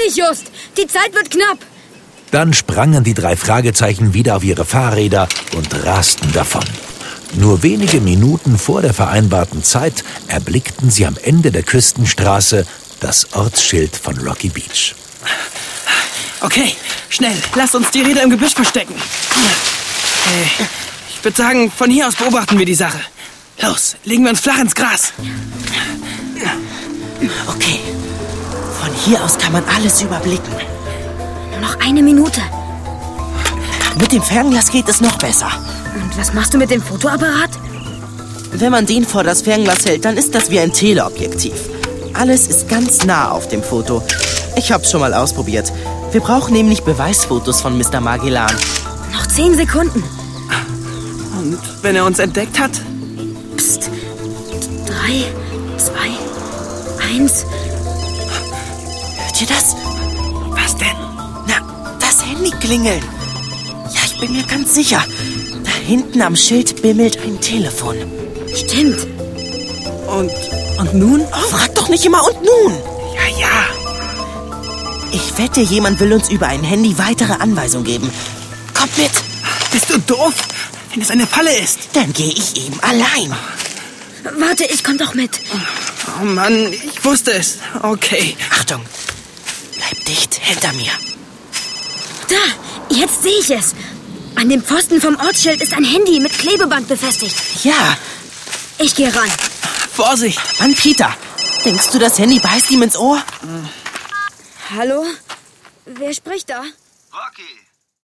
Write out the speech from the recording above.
Eilig, Just! Die Zeit wird knapp! Dann sprangen die 3 Fragezeichen wieder auf ihre Fahrräder und rasten davon. Nur wenige Minuten vor der vereinbarten Zeit erblickten sie am Ende der Küstenstraße das Ortsschild von Rocky Beach. Okay, schnell, lasst uns die Räder im Gebüsch verstecken. Ich würde sagen, von hier aus beobachten wir die Sache. Los, legen wir uns flach ins Gras. Okay, von hier aus kann man alles überblicken. Nur noch 1 Minute. Mit dem Fernglas geht es noch besser. Und was machst du mit dem Fotoapparat? Wenn man den vor das Fernglas hält, dann ist das wie ein Teleobjektiv. Alles ist ganz nah auf dem Foto. Ich hab's schon mal ausprobiert. Wir brauchen nämlich Beweisfotos von Mr. Magellan. Noch 10 Sekunden. Und wenn er uns entdeckt hat? Psst. 3, 2, 1. Hört ihr das? Was denn? Na, das Handy klingeln. Ja, ich bin mir ganz sicher. Da hinten am Schild bimmelt ein Telefon. Stimmt. Und nun? Oh, frag doch nicht immer und nun. Ja. Ich wette, jemand will uns über ein Handy weitere Anweisungen geben. Kommt mit. Bist du doof? Wenn es eine Falle ist. Dann gehe ich eben allein. Warte, ich komm doch mit. Oh Mann, ich wusste es. Okay. Achtung. Bleib dicht hinter mir. Da, jetzt sehe ich es. An dem Pfosten vom Ortsschild ist ein Handy mit Klebeband befestigt. Ja. Ich gehe ran. Vorsicht. Mann, Peter. Denkst du, das Handy beißt ihm ins Ohr? Hallo? Wer spricht da? Rocky,